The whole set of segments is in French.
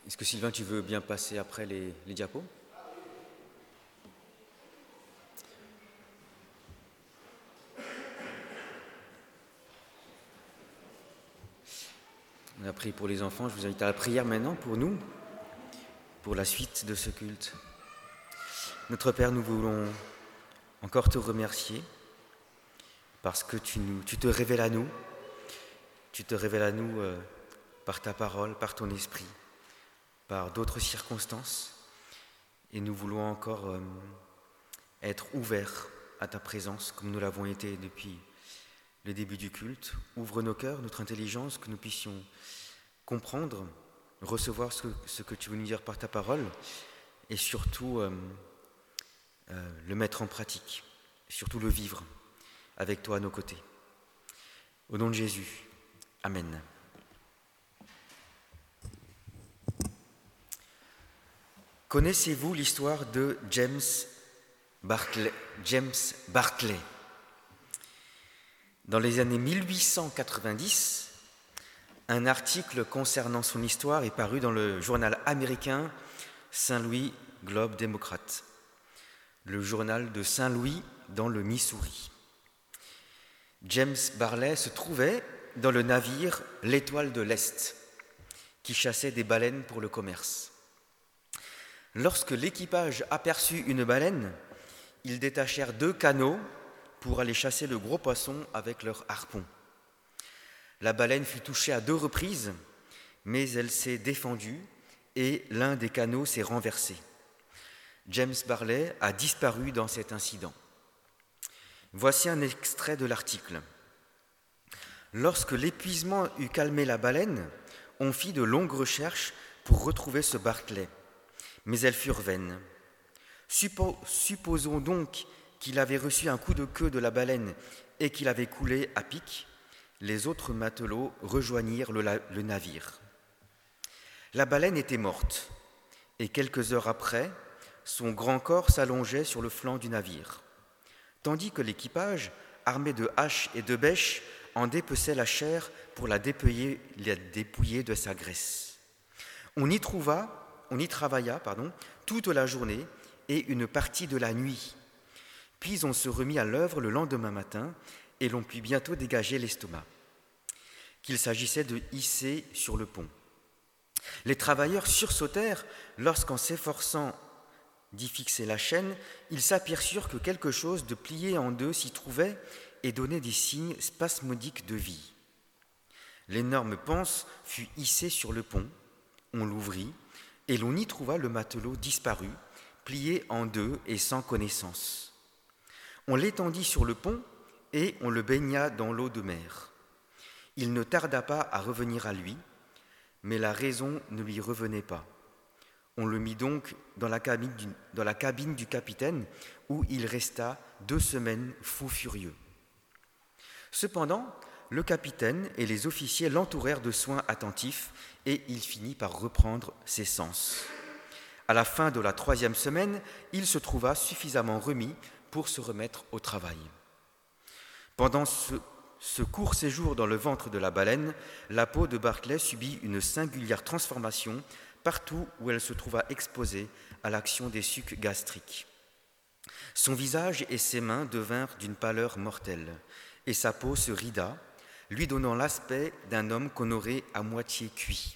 Est-ce que Sylvain, tu veux bien passer après les diapos? On a prié pour les enfants, je vous invite à la prière maintenant pour nous, pour la suite de ce culte. Notre Père, nous voulons encore te remercier parce que tu te révèles à nous, par ta parole, par ton esprit, par d'autres circonstances. Et nous voulons encore être ouverts à ta présence comme nous l'avons été depuis le début du culte. Ouvre nos cœurs, notre intelligence, que nous puissions comprendre, recevoir ce que tu veux nous dire par ta parole et surtout le mettre en pratique, surtout le vivre avec toi à nos côtés. Au nom de Jésus, Amen. Connaissez-vous l'histoire de James Barclay? Dans les années 1890, un article concernant son histoire est paru dans le journal américain Saint-Louis Globe-Démocrate, le journal de Saint-Louis dans le Missouri. James Barclay se trouvait dans le navire l'Étoile de l'Est, qui chassait des baleines pour le commerce. Lorsque l'équipage aperçut une baleine, ils détachèrent 2 canots pour aller chasser le gros poisson avec leurs harpons. La baleine fut touchée à 2 reprises, mais elle s'est défendue et l'un des canots s'est renversé. James Barclay a disparu dans cet incident. Voici un extrait de l'article. Lorsque l'épuisement eut calmé la baleine, on fit de longues recherches pour retrouver ce Barclay, mais elles furent vaines. Supposons donc qu'il avait reçu un coup de queue de la baleine et qu'il avait coulé à pic. Les autres matelots rejoignirent le navire. La baleine était morte, et quelques heures après, son grand corps s'allongeait sur le flanc du navire, tandis que l'équipage, armé de haches et de bêches, en dépeçait la chair pour la dépouiller de sa graisse. On y travailla toute la journée et une partie de la nuit. Puis on se remit à l'œuvre le lendemain matin et l'on put bientôt dégager l'estomac, qu'il s'agissait de hisser sur le pont. Les travailleurs sursautèrent lorsqu'en s'efforçant d'y fixer la chaîne, ils s'aperçurent que quelque chose de plié en 2 s'y trouvait et donnait des signes spasmodiques de vie. L'énorme panse fut hissée sur le pont, on l'ouvrit et l'on y trouva le matelot disparu, plié en 2 et sans connaissance. On l'étendit sur le pont et on le baigna dans l'eau de mer. Il ne tarda pas à revenir à lui, mais la raison ne lui revenait pas. On le mit donc dans la cabine du capitaine, où il resta 2 semaines fou furieux. Cependant, le capitaine et les officiers l'entourèrent de soins attentifs et il finit par reprendre ses sens. À la fin de la 3e semaine, il se trouva suffisamment remis pour se remettre au travail. Pendant ce court séjour dans le ventre de la baleine, la peau de Barclay subit une singulière transformation partout où elle se trouva exposée à l'action des sucs gastriques. Son visage et ses mains devinrent d'une pâleur mortelle, et sa peau se rida, lui donnant l'aspect d'un homme qu'on aurait à moitié cuit.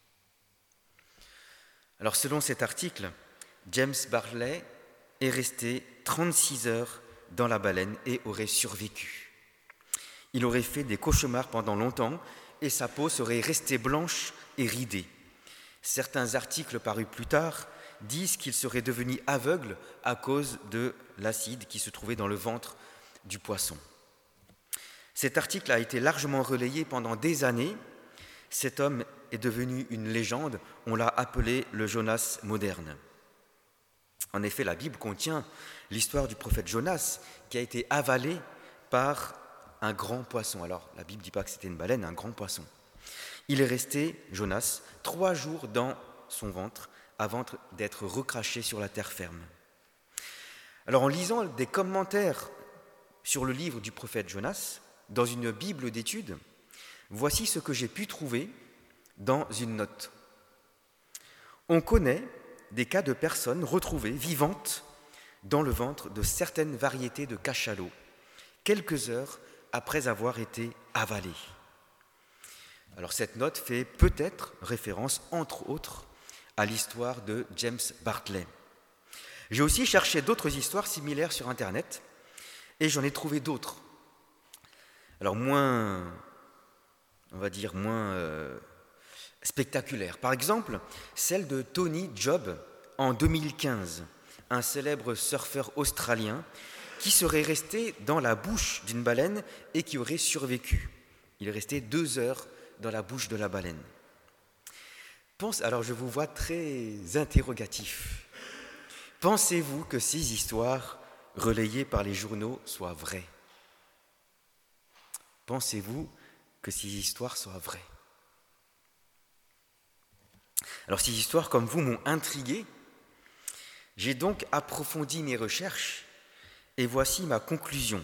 Alors selon cet article, James Barclay est resté 36 heures dans la baleine et aurait survécu. Il aurait fait des cauchemars pendant longtemps et sa peau serait restée blanche et ridée. Certains articles parus plus tard disent qu'il serait devenu aveugle à cause de l'acide qui se trouvait dans le ventre du poisson. Cet article a été largement relayé pendant des années. Cet homme est devenu une légende, on l'a appelé le Jonas moderne. En effet, la Bible contient l'histoire du prophète Jonas qui a été avalé par un grand poisson. Alors, la Bible ne dit pas que c'était une baleine, un grand poisson. Il est resté, Jonas, 3 jours dans son ventre avant d'être recraché sur la terre ferme. Alors, en lisant des commentaires sur le livre du prophète Jonas, dans une Bible d'études, voici ce que j'ai pu trouver dans une note. On connaît des cas de personnes retrouvées vivantes dans le ventre de certaines variétés de cachalots, quelques heures après avoir été avalées. Alors cette note fait peut-être référence, entre autres, à l'histoire de James Bartlett. J'ai aussi cherché d'autres histoires similaires sur Internet et j'en ai trouvé d'autres. Alors moins spectaculaires. Par exemple, celle de Tony Job en 2015, un célèbre surfeur australien qui serait resté dans la bouche d'une baleine et qui aurait survécu. Il est resté 2 heures dans la bouche de la baleine. Alors je vous vois très interrogatif. Pensez-vous que ces histoires relayées par les journaux soient vraies? Pensez-vous que ces histoires soient vraies? Alors ces histoires, comme vous, m'ont intrigué. J'ai donc approfondi mes recherches et voici ma conclusion.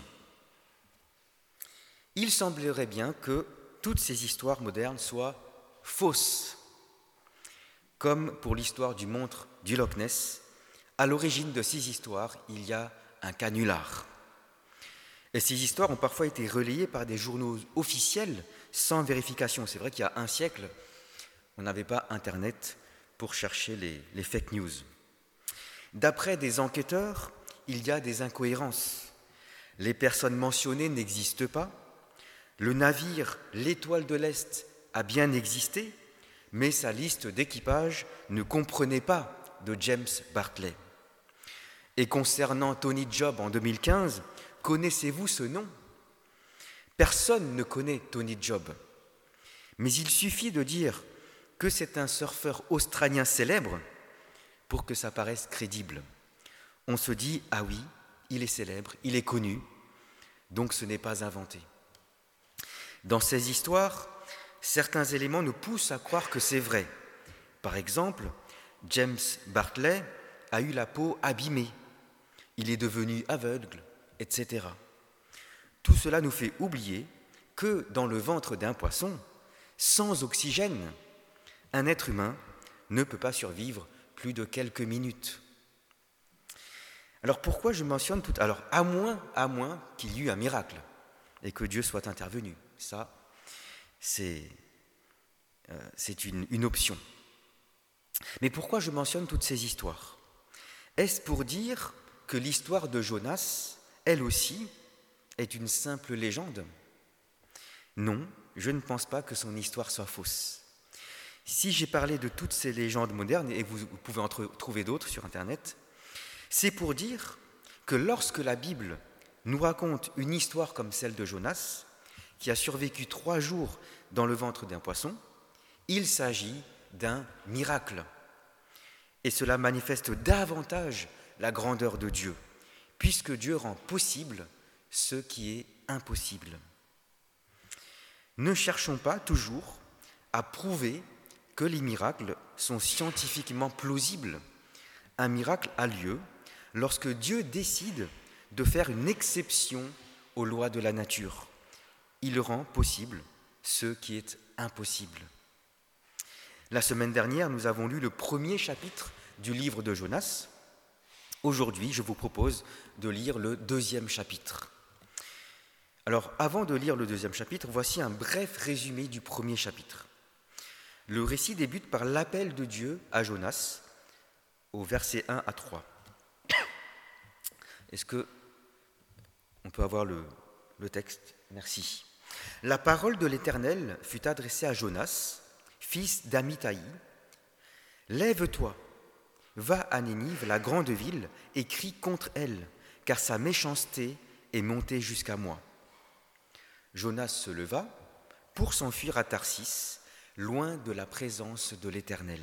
Il semblerait bien que toutes ces histoires modernes soient fausses. Comme pour l'histoire du monstre du Loch Ness, à l'origine de ces histoires, il y a un canular. Et ces histoires ont parfois été relayées par des journaux officiels sans vérification. C'est vrai qu'il y a un siècle, on n'avait pas Internet pour chercher les fake news. D'après des enquêteurs, il y a des incohérences. Les personnes mentionnées n'existent pas. Le navire, l'Étoile de l'Est, a bien existé, mais sa liste d'équipage ne comprenait pas de James Bartlett. Et concernant Tony Job en 2015, connaissez-vous ce nom? Personne ne connaît Tony Job. Mais il suffit de dire que c'est un surfeur australien célèbre pour que ça paraisse crédible. On se dit, ah oui, il est célèbre, il est connu, donc ce n'est pas inventé. Dans ces histoires, certains éléments nous poussent à croire que c'est vrai. Par exemple, James Bartlett a eu la peau abîmée, il est devenu aveugle, etc. Tout cela nous fait oublier que dans le ventre d'un poisson, sans oxygène, un être humain ne peut pas survivre plus de quelques minutes. Alors pourquoi je mentionne tout? Alors à moins qu'il y eut un miracle et que Dieu soit intervenu. Ça, c'est une option. Mais pourquoi je mentionne toutes ces histoires? Est-ce pour dire que l'histoire de Jonas, elle aussi, est une simple légende? Non, je ne pense pas que son histoire soit fausse. Si j'ai parlé de toutes ces légendes modernes, et vous pouvez en trouver d'autres sur Internet, c'est pour dire que lorsque la Bible nous raconte une histoire comme celle de Jonas, qui a survécu 3 jours dans le ventre d'un poisson, il s'agit d'un miracle. Et cela manifeste davantage la grandeur de Dieu, puisque Dieu rend possible ce qui est impossible. Ne cherchons pas toujours à prouver que les miracles sont scientifiquement plausibles. Un miracle a lieu lorsque Dieu décide de faire une exception aux lois de la nature. Il rend possible ce qui est impossible. La semaine dernière, nous avons lu le 1er chapitre du livre de Jonas. Aujourd'hui, je vous propose de lire le 2e chapitre. Alors, avant de lire le 2e chapitre, voici un bref résumé du 1er chapitre. Le récit débute par l'appel de Dieu à Jonas, au verset 1 à 3. Est-ce que on peut avoir le texte? Merci. La parole de l'Éternel fut adressée à Jonas, fils d'Amittai. Lève-toi, va à Ninive, la grande ville, et crie contre elle, car sa méchanceté est montée jusqu'à moi. Jonas se leva pour s'enfuir à Tarsis, loin de la présence de l'Éternel.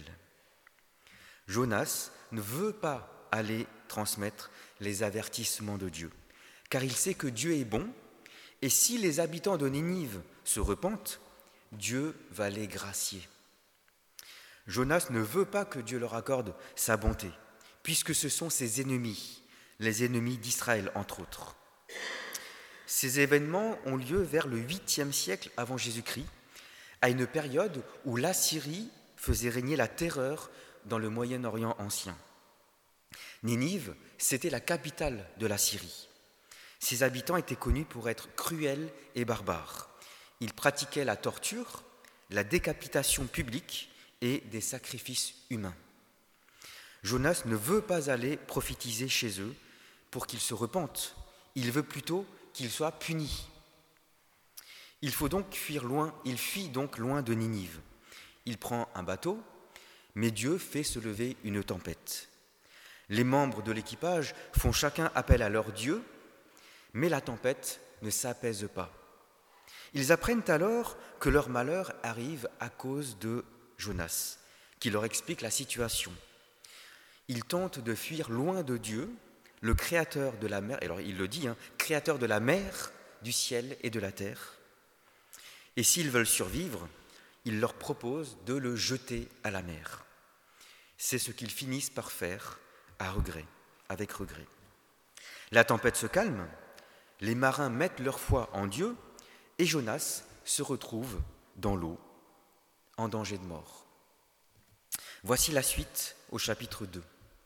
Jonas ne veut pas aller transmettre les avertissements de Dieu, car il sait que Dieu est bon, et si les habitants de Ninive se repentent, Dieu va les gracier. Jonas ne veut pas que Dieu leur accorde sa bonté, puisque ce sont ses ennemis, les ennemis d'Israël entre autres. Ces événements ont lieu vers le 8e siècle avant Jésus-Christ, à une période où l'Assyrie faisait régner la terreur dans le Moyen-Orient ancien. Ninive, c'était la capitale de la Syrie. Ses habitants étaient connus pour être cruels et barbares. Ils pratiquaient la torture, la décapitation publique et des sacrifices humains. Jonas ne veut pas aller prophétiser chez eux pour qu'ils se repentent. Il veut plutôt qu'ils soient punis. Il fuit donc loin de Ninive. Il prend un bateau, mais Dieu fait se lever une tempête. Les membres de l'équipage font chacun appel à leur Dieu, mais la tempête ne s'apaise pas. Ils apprennent alors que leur malheur arrive à cause de Jonas, qui leur explique la situation. Ils tentent de fuir loin de Dieu, le créateur de la mer, alors il le dit, créateur de la mer, du ciel et de la terre. Et s'ils veulent survivre, il leur propose de le jeter à la mer. C'est ce qu'ils finissent par faire avec regret. La tempête se calme, les marins mettent leur foi en Dieu et Jonas se retrouve dans l'eau, en danger de mort. Voici la suite au chapitre 2.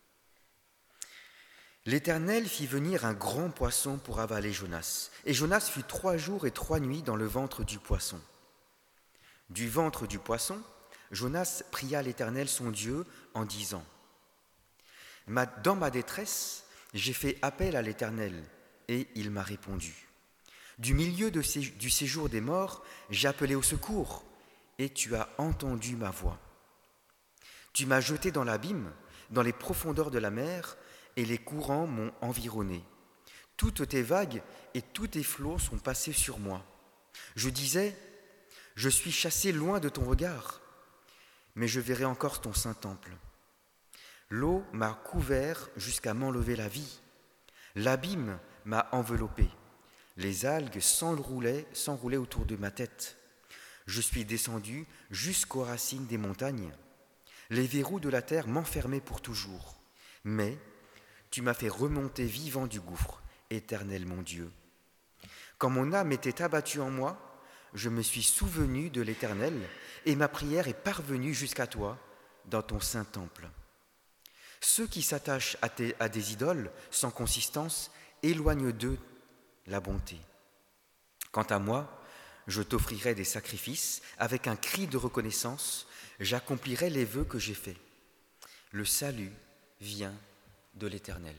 L'Éternel fit venir un grand poisson pour avaler Jonas, et Jonas fut 3 jours et 3 nuits dans le ventre du poisson. Du ventre du poisson, Jonas pria l'Éternel son Dieu en disant : Dans ma détresse, j'ai fait appel à l'Éternel, et il m'a répondu. Du milieu du séjour des morts, j'ai appelé au secours, et tu as entendu ma voix. Tu m'as jeté dans l'abîme, dans les profondeurs de la mer, et les courants m'ont environné. Toutes tes vagues et tous tes flots sont passés sur moi. Je disais : je suis chassé loin de ton regard, mais je verrai encore ton saint temple. L'eau m'a couvert jusqu'à m'enlever la vie. L'abîme m'a enveloppé. Les algues s'enroulaient autour de ma tête. Je suis descendu jusqu'aux racines des montagnes. Les verrous de la terre m'enfermaient pour toujours. Mais tu m'as fait remonter vivant du gouffre, Éternel mon Dieu. Quand mon âme était abattue en moi, je me suis souvenu de l'Éternel, et ma prière est parvenue jusqu'à toi dans ton saint temple. Ceux qui s'attachent à des idoles sans consistance éloignent d'eux la bonté. Quant à moi, je t'offrirai des sacrifices, avec un cri de reconnaissance, j'accomplirai les vœux que j'ai faits. Le salut vient de l'Éternel.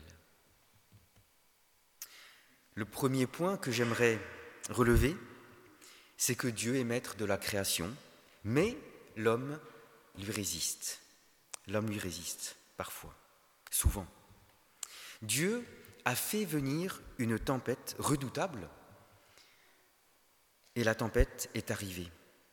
Le premier point que j'aimerais relever, c'est que Dieu est maître de la création, mais l'homme lui résiste. L'homme lui résiste, parfois, souvent. Dieu a fait venir une tempête redoutable, et la tempête est arrivée.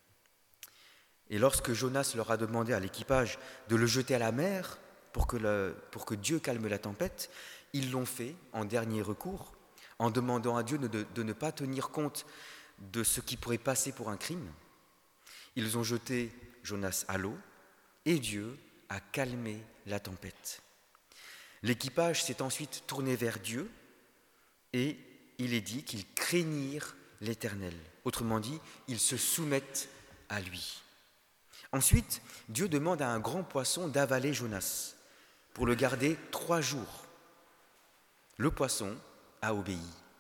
Et lorsque Jonas leur a demandé à l'équipage de le jeter à la mer pour que Dieu calme la tempête, ils l'ont fait en dernier recours, en demandant à Dieu de ne pas tenir compte de ce qui pourrait passer pour un crime. Ils ont jeté Jonas à l'eau et Dieu a calmé la tempête. L'équipage s'est ensuite tourné vers Dieu et il est dit qu'ils craignirent l'Éternel. Autrement dit, ils se soumettent à lui. Ensuite, Dieu demande à un grand poisson d'avaler Jonas pour le garder 3 jours. Le poisson a obéi.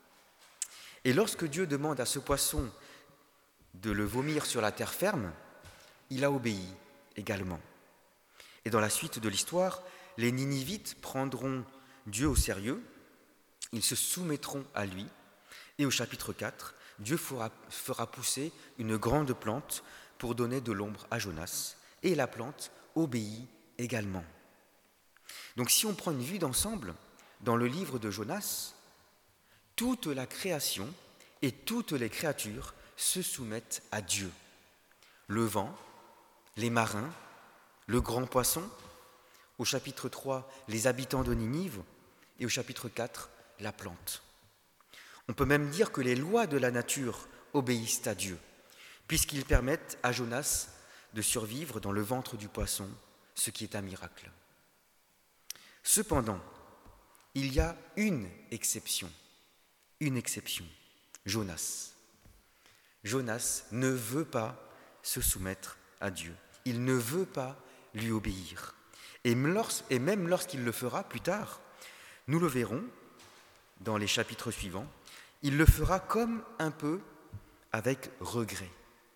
Et lorsque Dieu demande à ce poisson de le vomir sur la terre ferme, il a obéi également. Et dans la suite de l'histoire, les Ninivites prendront Dieu au sérieux, ils se soumettront à lui, et au chapitre 4, Dieu fera pousser une grande plante pour donner de l'ombre à Jonas, et la plante obéit également. Donc si on prend une vue d'ensemble, dans le livre de Jonas, toute la création et toutes les créatures se soumettent à Dieu. Le vent, les marins, le grand poisson, au chapitre 3, les habitants de Ninive, et au chapitre 4, la plante. On peut même dire que les lois de la nature obéissent à Dieu, puisqu'ils permettent à Jonas de survivre dans le ventre du poisson, ce qui est un miracle. Cependant, il y a une exception, Jonas. Jonas ne veut pas se soumettre à Dieu, il ne veut pas lui obéir. Et même lorsqu'il le fera plus tard, nous le verrons dans les chapitres suivants, il le fera comme un peu avec regret.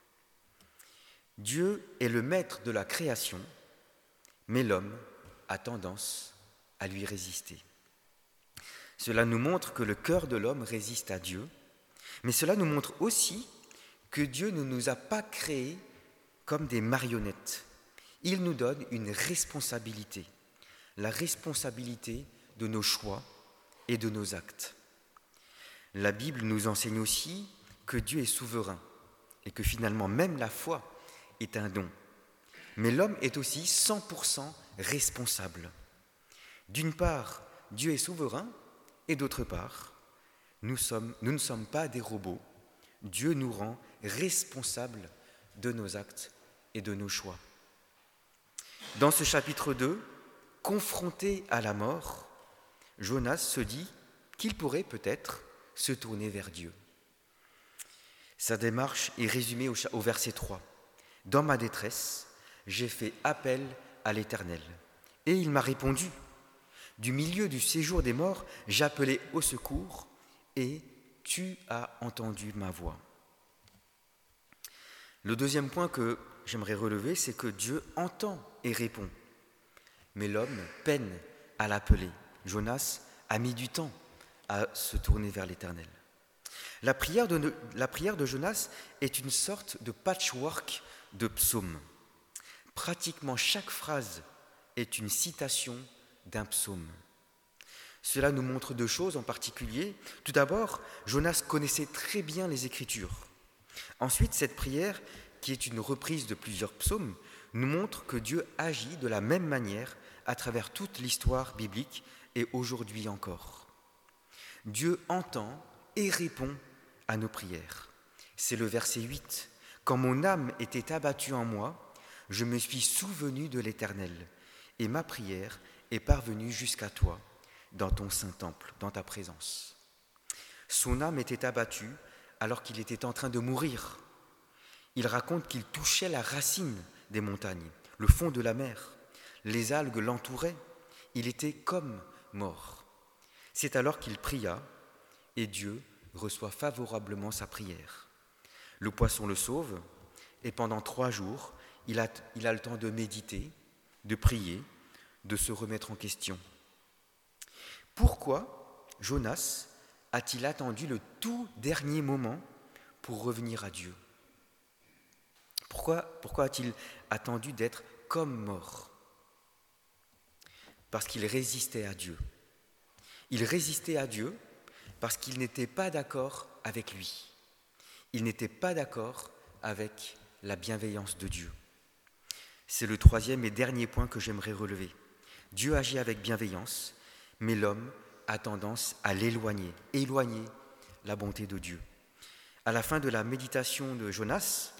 Dieu est le maître de la création, mais l'homme a tendance à lui résister. Cela nous montre que le cœur de l'homme résiste à Dieu, mais cela nous montre aussi que Dieu ne nous a pas créés comme des marionnettes. Il nous donne une responsabilité, la responsabilité de nos choix et de nos actes. La Bible nous enseigne aussi que Dieu est souverain et que finalement même la foi est un don. Mais l'homme est aussi 100% responsable. D'une part, Dieu est souverain et d'autre part, nous ne sommes pas des robots. Dieu nous rend responsables de nos actes et de nos choix. Dans ce chapitre 2, confronté à la mort, Jonas se dit qu'il pourrait peut-être se tourner vers Dieu. Sa démarche est résumée au verset 3. « Dans ma détresse, j'ai fait appel à l'Éternel, et il m'a répondu. Du milieu du séjour des morts, j'appelai au secours, et tu as entendu ma voix. » Le deuxième point que j'aimerais relever, c'est que Dieu entend et répond. Mais l'homme peine à l'appeler. Jonas a mis du temps à se tourner vers l'Éternel. La prière de Jonas est une sorte de patchwork de psaumes. Pratiquement chaque phrase est une citation d'un psaume. Cela nous montre deux choses en particulier. Tout d'abord, Jonas connaissait très bien les Écritures. Ensuite, cette prière, qui est une reprise de plusieurs psaumes, nous montre que Dieu agit de la même manière à travers toute l'histoire biblique et aujourd'hui encore. Dieu entend et répond à nos prières. C'est le verset 8. « Quand mon âme était abattue en moi, je me suis souvenu de l'Éternel, et ma prière est parvenue jusqu'à toi, dans ton saint temple, dans ta présence. » Son âme était abattue alors qu'il était en train de mourir. Il raconte qu'il touchait la racine des montagnes, le fond de la mer. Les algues l'entouraient. Il était comme mort. C'est alors qu'il pria et Dieu reçoit favorablement sa prière. Le poisson le sauve et pendant 3 jours, il a le temps de méditer, de prier, de se remettre en question. Pourquoi Jonas a-t-il attendu le tout dernier moment pour revenir à Dieu ? Pourquoi a-t-il attendu d'être comme mort ? Parce qu'il résistait à Dieu. Il résistait à Dieu parce qu'il n'était pas d'accord avec lui. Il n'était pas d'accord avec la bienveillance de Dieu. C'est le 3e et dernier point que j'aimerais relever. Dieu agit avec bienveillance, mais l'homme a tendance à éloigner la bonté de Dieu. À la fin de la méditation de Jonas,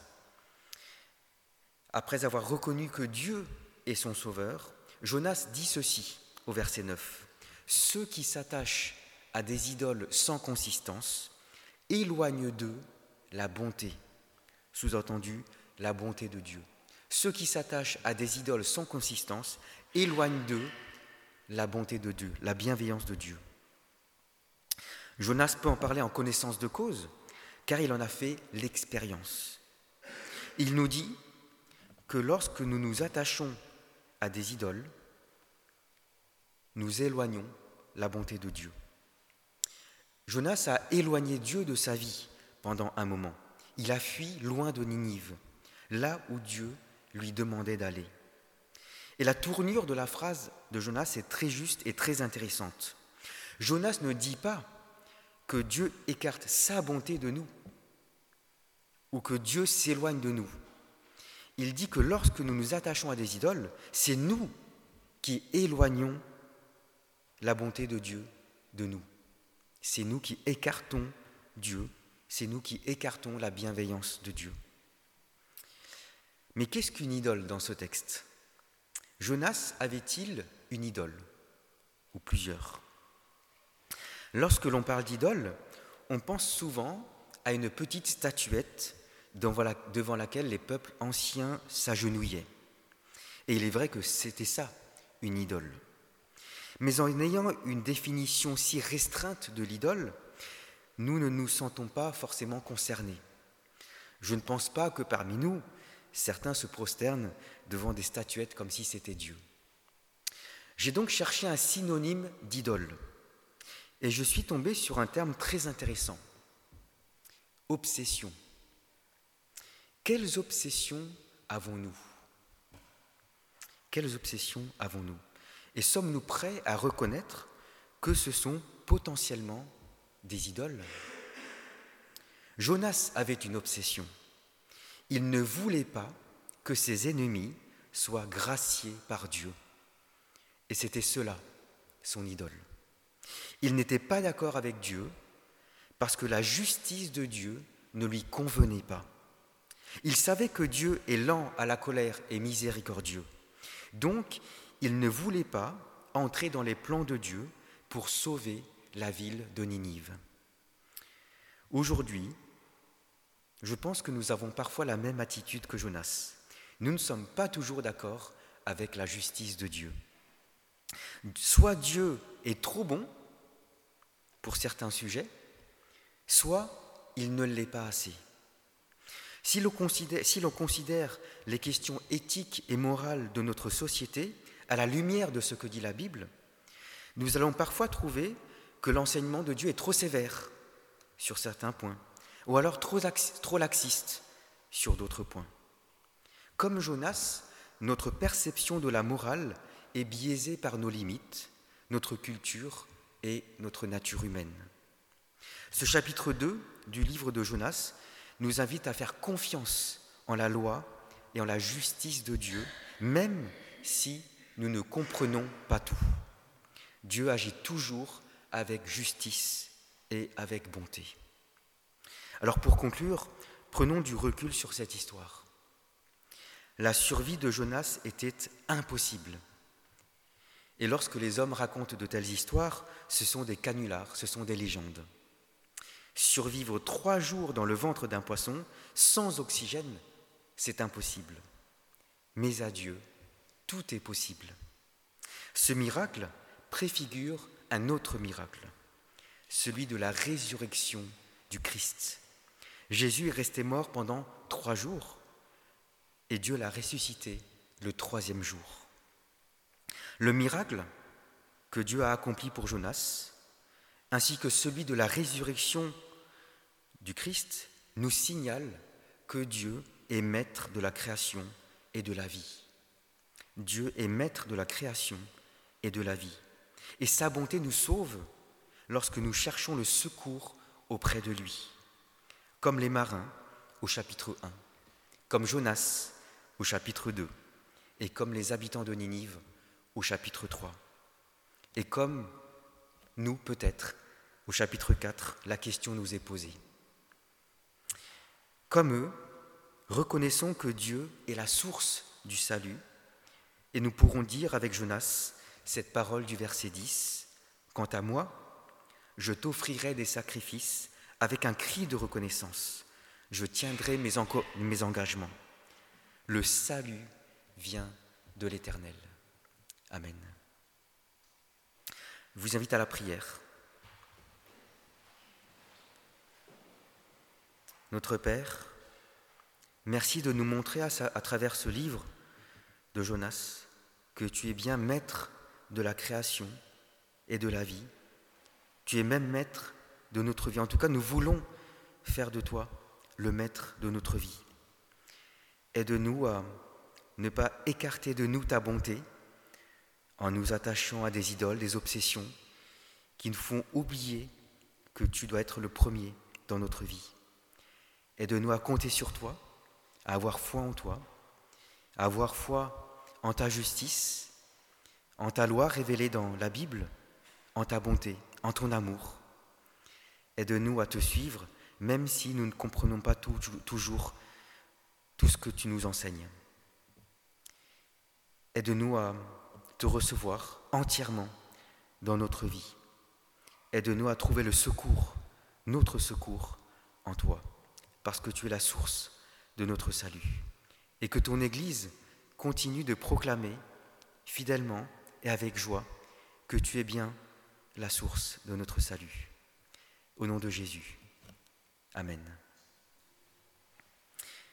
après avoir reconnu que Dieu est son sauveur, Jonas dit ceci au verset 9. « Ceux qui s'attachent à des idoles sans consistance éloignent d'eux la bonté. » Sous-entendu, la bonté de Dieu. Ceux qui s'attachent à des idoles sans consistance éloignent d'eux la bonté de Dieu, la bienveillance de Dieu. Jonas peut en parler en connaissance de cause, car il en a fait l'expérience. Il nous dit que lorsque nous nous attachons à des idoles, nous éloignons la bonté de Dieu. Jonas a éloigné Dieu de sa vie pendant un moment. Il a fui loin de Ninive, là où Dieu lui demandait d'aller. Et la tournure de la phrase de Jonas est très juste et très intéressante. Jonas ne dit pas que Dieu écarte sa bonté de nous ou que Dieu s'éloigne de nous. Il dit que lorsque nous nous attachons à des idoles, c'est nous qui éloignons la bonté de Dieu de nous. C'est nous qui écartons Dieu, c'est nous qui écartons la bienveillance de Dieu. Mais qu'est-ce qu'une idole dans ce texte ? Jonas avait-il une idole ? Ou plusieurs ? Lorsque l'on parle d'idole, on pense souvent à une petite statuette devant laquelle les peuples anciens s'agenouillaient. Et il est vrai que c'était ça, une idole. Mais en ayant une définition si restreinte de l'idole, nous ne nous sentons pas forcément concernés. Je ne pense pas que parmi nous, certains se prosternent devant des statuettes comme si c'était Dieu. J'ai donc cherché un synonyme d'idole et je suis tombé sur un terme très intéressant. Obsession. Quelles obsessions avons-nous ? Quelles obsessions avons-nous ? Et sommes-nous prêts à reconnaître que ce sont potentiellement des idoles ? Jonas avait une obsession. Il ne voulait pas que ses ennemis soient graciés par Dieu. Et c'était cela, son idole. Il n'était pas d'accord avec Dieu parce que la justice de Dieu ne lui convenait pas. Il savait que Dieu est lent à la colère et miséricordieux. Donc, il ne voulait pas entrer dans les plans de Dieu pour sauver la ville de Ninive. Aujourd'hui, je pense que nous avons parfois la même attitude que Jonas. Nous ne sommes pas toujours d'accord avec la justice de Dieu. Soit Dieu est trop bon pour certains sujets, soit il ne l'est pas assez. Si l'on considère les questions éthiques et morales de notre société à la lumière de ce que dit la Bible, nous allons parfois trouver que l'enseignement de Dieu est trop sévère sur certains points, ou alors trop laxiste sur d'autres points. Comme Jonas, notre perception de la morale est biaisée par nos limites, notre culture et notre nature humaine. Ce chapitre 2 du livre de Jonas nous invite à faire confiance en la loi et en la justice de Dieu, même si nous ne comprenons pas tout. Dieu agit toujours avec justice et avec bonté. Alors pour conclure, prenons du recul sur cette histoire. La survie de Jonas était impossible. Et lorsque les hommes racontent de telles histoires, ce sont des canulars, ce sont des légendes. Survivre 3 jours dans le ventre d'un poisson sans oxygène, c'est impossible. Mais à Dieu, tout est possible. Ce miracle préfigure un autre miracle, celui de la résurrection du Christ. Jésus est resté mort pendant 3 jours et Dieu l'a ressuscité le 3e jour. Le miracle que Dieu a accompli pour Jonas, ainsi que celui de la résurrection du Christ, nous signale que Dieu est maître de la création et de la vie. Dieu est maître de la création et de la vie. Et sa bonté nous sauve lorsque nous cherchons le secours auprès de lui, comme les marins au chapitre 1, comme Jonas au chapitre 2, et comme les habitants de Ninive au chapitre 3. Et comme nous, peut-être, au chapitre 4, la question nous est posée. Comme eux, reconnaissons que Dieu est la source du salut, et nous pourrons dire avec Jonas cette parole du verset 10, « Quant à moi, je t'offrirai des sacrifices avec un cri de reconnaissance. Je tiendrai mes engagements. Le salut vient de l'Éternel. » Amen. Je vous invite à la prière. Notre Père, merci de nous montrer à travers ce livre de Jonas que tu es bien maître de la création et de la vie. Tu es même maître de notre vie. En tout cas, nous voulons faire de toi le maître de notre vie. Aide-nous à ne pas écarter de nous ta bonté en nous attachant à des idoles, des obsessions qui nous font oublier que tu dois être le premier dans notre vie. Aide-nous à compter sur toi, à avoir foi en toi, à avoir foi en ta justice, en ta loi révélée dans la Bible, en ta bonté, en ton amour. Aide-nous à te suivre, même si nous ne comprenons pas toujours tout ce que tu nous enseignes. Aide-nous à te recevoir entièrement dans notre vie. Aide-nous à trouver le secours, notre secours en toi, parce que tu es la source de notre salut. Et que ton Église continue de proclamer fidèlement et avec joie que tu es bien la source de notre salut. Au nom de Jésus. Amen.